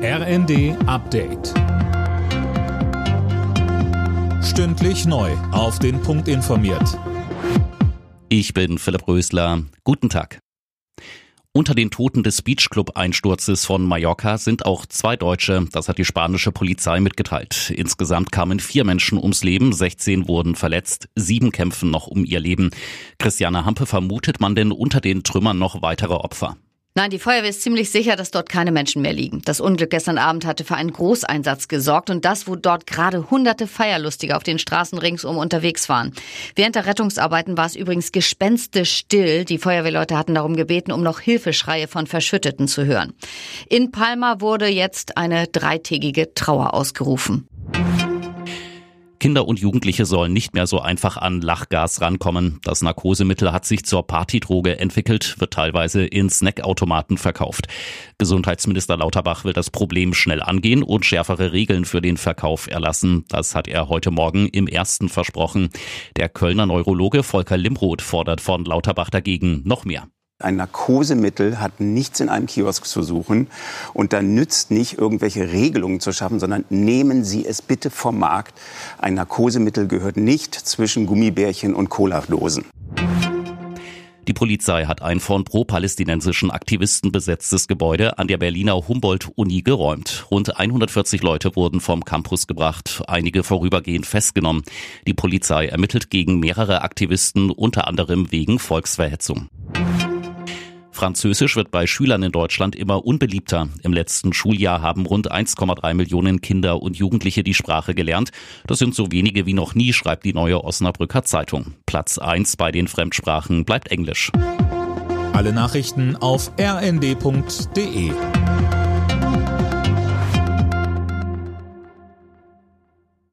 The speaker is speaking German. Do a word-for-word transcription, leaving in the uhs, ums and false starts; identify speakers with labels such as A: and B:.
A: R N D Update. Stündlich neu auf den Punkt informiert.
B: Ich bin Philipp Rösler. Guten Tag. Unter den Toten des Beachclub-Einsturzes von Mallorca sind auch zwei Deutsche. Das hat die spanische Polizei mitgeteilt. Insgesamt kamen vier Menschen ums Leben, sechzehn wurden verletzt, sieben kämpfen noch um ihr Leben. Christiane Hampe, vermutet man denn unter den Trümmern noch weitere Opfer?
C: Nein, die Feuerwehr ist ziemlich sicher, dass dort keine Menschen mehr liegen. Das Unglück gestern Abend hatte für einen Großeinsatz gesorgt und das, wo dort gerade hunderte Feierlustige auf den Straßen ringsum unterwegs waren. Während der Rettungsarbeiten war es übrigens gespenstisch-still. Die Feuerwehrleute hatten darum gebeten, um noch Hilfeschreie von Verschütteten zu hören. In Palma wurde jetzt eine dreitägige Trauer ausgerufen.
B: Kinder und Jugendliche sollen nicht mehr so einfach an Lachgas rankommen. Das Narkosemittel hat sich zur Partydroge entwickelt, wird teilweise in Snackautomaten verkauft. Gesundheitsminister Lauterbach will das Problem schnell angehen und schärfere Regeln für den Verkauf erlassen. Das hat er heute Morgen im Ersten versprochen. Der Kölner Neurologe Volker Limroth fordert von Lauterbach dagegen noch mehr.
D: Ein Narkosemittel hat nichts in einem Kiosk zu suchen und da nützt nicht, irgendwelche Regelungen zu schaffen, sondern nehmen Sie es bitte vom Markt. Ein Narkosemittel gehört nicht zwischen Gummibärchen und Cola-Dosen.
B: Die Polizei hat ein von pro-palästinensischen Aktivisten besetztes Gebäude an der Berliner Humboldt-Uni geräumt. Rund hundertvierzig Leute wurden vom Campus gebracht, einige vorübergehend festgenommen. Die Polizei ermittelt gegen mehrere Aktivisten, unter anderem wegen Volksverhetzung. Französisch wird bei Schülern in Deutschland immer unbeliebter. Im letzten Schuljahr haben rund eins Komma drei Millionen Kinder und Jugendliche die Sprache gelernt. Das sind so wenige wie noch nie, schreibt die Neue Osnabrücker Zeitung. Platz eins bei den Fremdsprachen bleibt Englisch.
A: Alle Nachrichten auf r n d punkt d e.